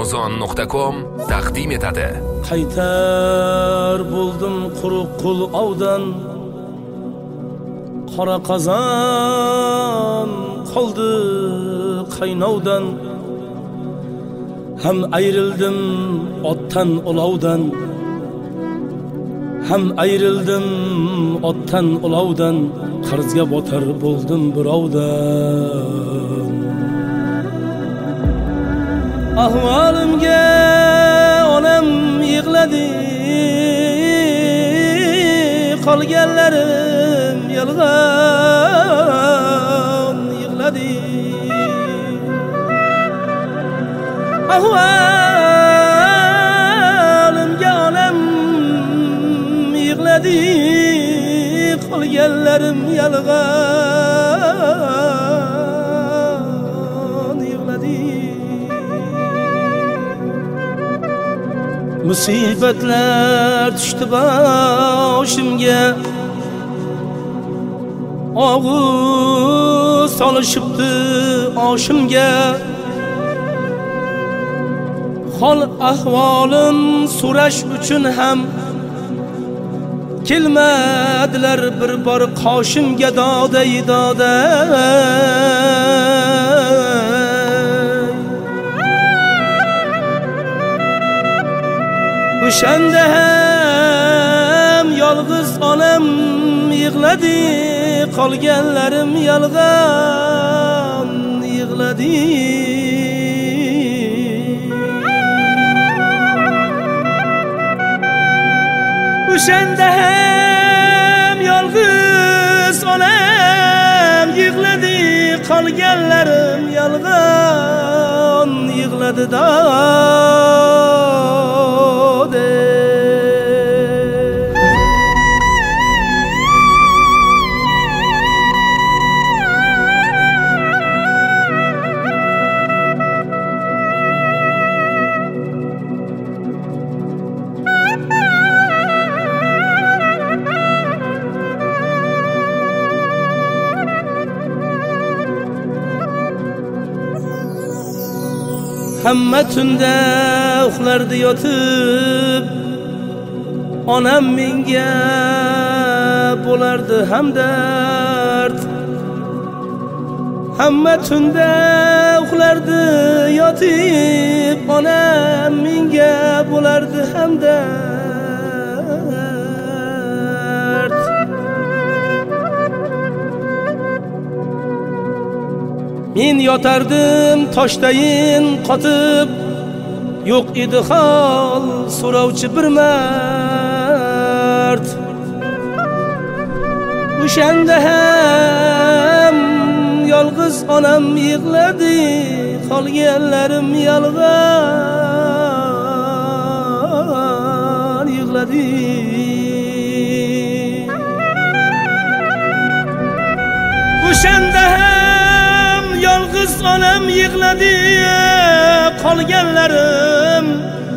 Amazon.com taqdim etadi. Qaytar bo'ldim quruq qul ovdan, qora qozon qoldi qaynovdan. Ham ayrildim otdan ulovdan, ham ayrildim otdan ulovdan. Qarzga botar bo'ldim birovdan. Ahvolimga onam yig'ladi, qolganlarim yolg'on yig'ladi. Ahvolimga onam yig'ladi, qolganlarim yolg'on yig'ladi. Musibatlar tushdi boshimga, og'iz solishibdi oshimga. Hol ahvolim so'rash uchun ham kelmadilar bir bor qoshimga. Doday o'shanda ham yolg'iz onam yig'ladi, qolganlarim yolg'on yig'ladi. O'shanda ham yolg'iz onam yig'ladi, qolganlarim yolg'on yig'ladi. Hamma tunda uxlardi yotib, onam menga bo'lardi hamdard. Hamma tunda uxlardi yotib, onam menga bo'lardi hamdard. Men yotardim toshdayin qotib, yo'q edi hol so'rovchi bir mard. O'shanda ham yolg'iz onam yig'ladi, qolganlarim yolg'on yig'ladi. O'shanda ham yolg'iz onam yig'ladi, qolganlarim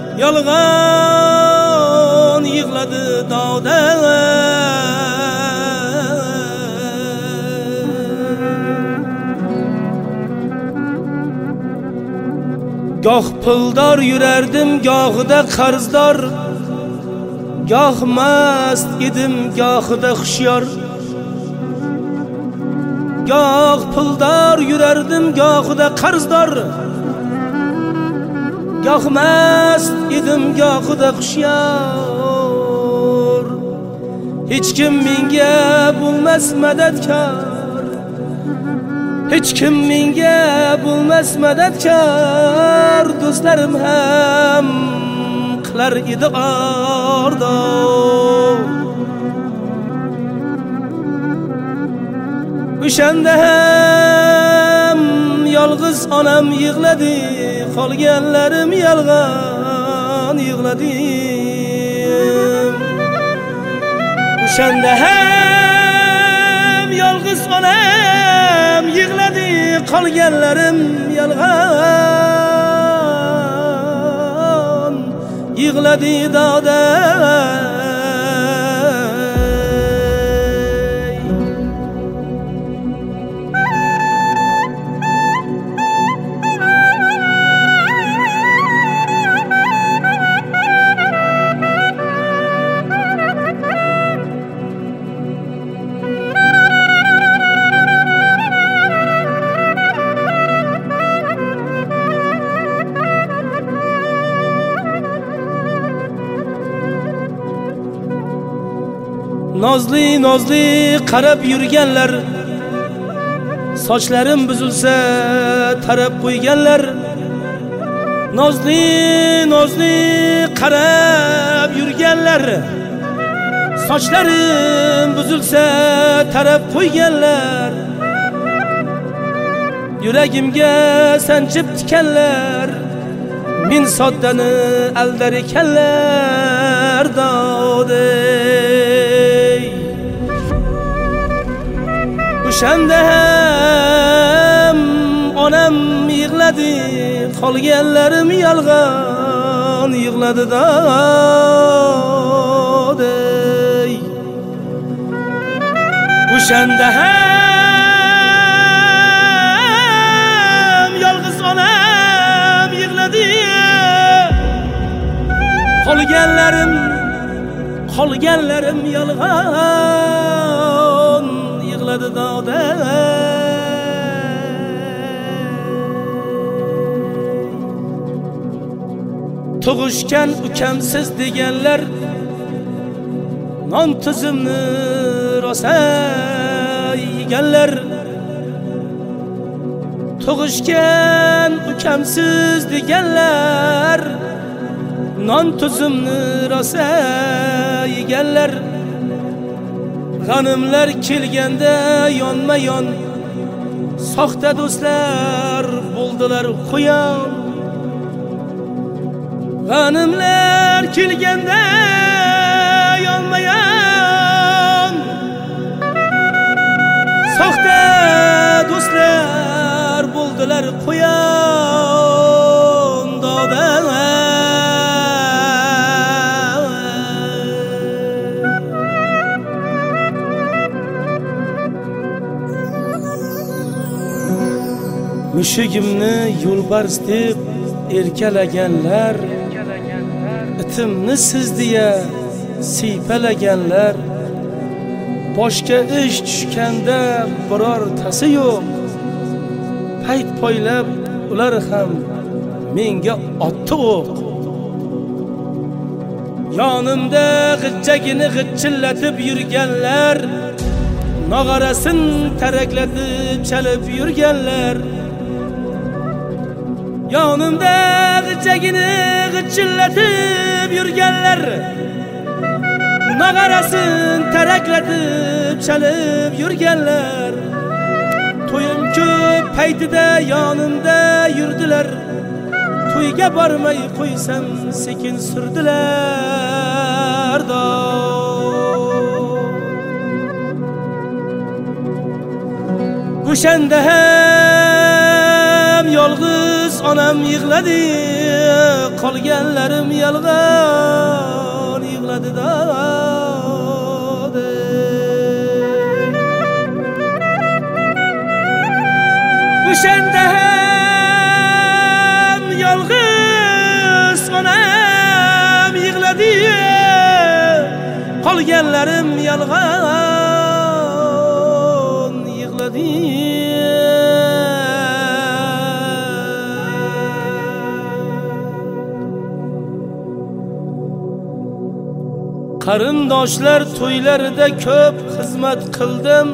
yolg'on yig'ladi. Goh puldor yurardim, gohida qarzdor, goh mast edim, gohida xushyor. Goh puldor yurardim, gohida qarzdor, goh mast edim, gohida xushyor. Hech kim menga bo'lmas madadkor, hech kim menga bo'lmas madadkor. Do'stlarim ham qilar edi ordon. O'shanda ham yolg'iz onam yig'ladi, qolganlarim yolg'on yig'ladi. O'shanda ham yolg'iz onam yig'ladi, qolganlarim yolg'on yig'ladi. Nozli nozli qarab yurganlar, sochlarim buzilsa tarab qo'yganlar. Nozli nozli qarab yurganlar, sochlarim buzilsa tarab qo'yganlar. Yuragimga sanchib tikanlar, min soddani aldar ekanlar dodey. O'shanda ham onam yig'ladi, qolganlarim yolg'on yig'ladi dodey. O'shanda ham yolg'iz onam yig'ladi, qolganlarim yolg'on yig'ladi dodey. Tug'ishgan ukamsiz deganlar, non tuzimni rosa yeganlar. Tug'ishgan ukamsiz deganlar, non tuzimni rosa yeganlar. G'animlar kelganda yonma-yon, soxta do'stlar bo'ldilar quyon. G'animlar kelganda yonma-yon, soxta do'stlar bo'ldilar quyon dodam. Mushugimni yo'lbars deb erkalaganlar, itimni siz deya siypalaganlar. Boshga ish tushganda birortasi yo'q, payt poylab ular ham menga otdi o'q. Yonimda g'ijjagini g'ijillatib yurganlar, nog'arasin taraklatib chalib yurganlar. Yonimda g'ijjagini g'ijillatib yurganlar, nog'arasin taraklatib chalib yurganlar. To'yim ko'p paytida yonimda yurdilar, to'yga bormay qo'ysam sekin surdilar o'shanda ham yolg'iz onam yig'ladi, qolganlarim yolg'on yig'ladi o'shanda ham yolg'iz onam yig'ladi, qolganlarim yolg'on yig'ladi. Qarindoshlar to'ylarida ko'p xizmat qildim,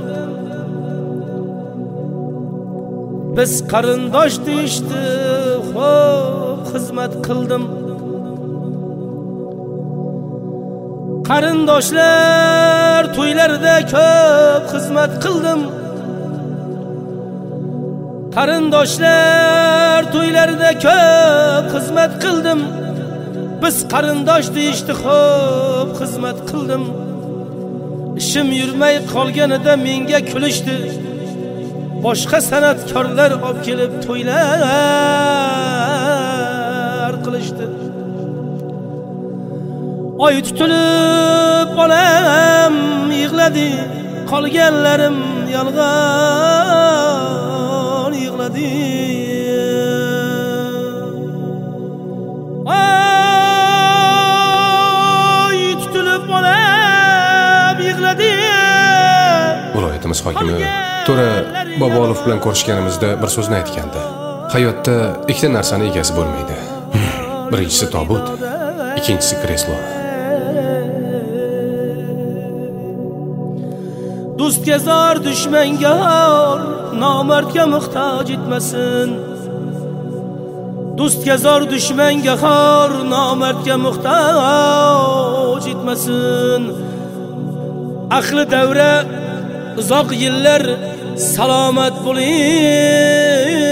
biz qarindosh deyishdi, xo'p xizmat qildim. Qarindoshlar to'ylarida ko'p xizmat qildim, qarindoshlar to'ylarida ko'p xizmat qildim. Biz qarindosh deyishdi, xo'p xizmat qildim. Ishim yurmay qolganida menga kulishdi, boshqa san'atkorlar olib kelib to'ylar qilishdi. Oy tutilib onam yig'ladi, qolganlarim yolg'on yig'ladi. Viloyatimiz hokimi To'ra Bobolov bilan ko'rishganimizda bir so'zni aytgandi. Hayotda ikkita narsani egasi bo'lmaydi. Birinchisi tobut, ikkinchisi kreslo. do'stga zor dushmanga or nomardga muhtoj etmasin. Do'stga zor dushmanga xor nomardga muhtoj etmasin. Ahli davra uzoq yillar salomat bo'ling.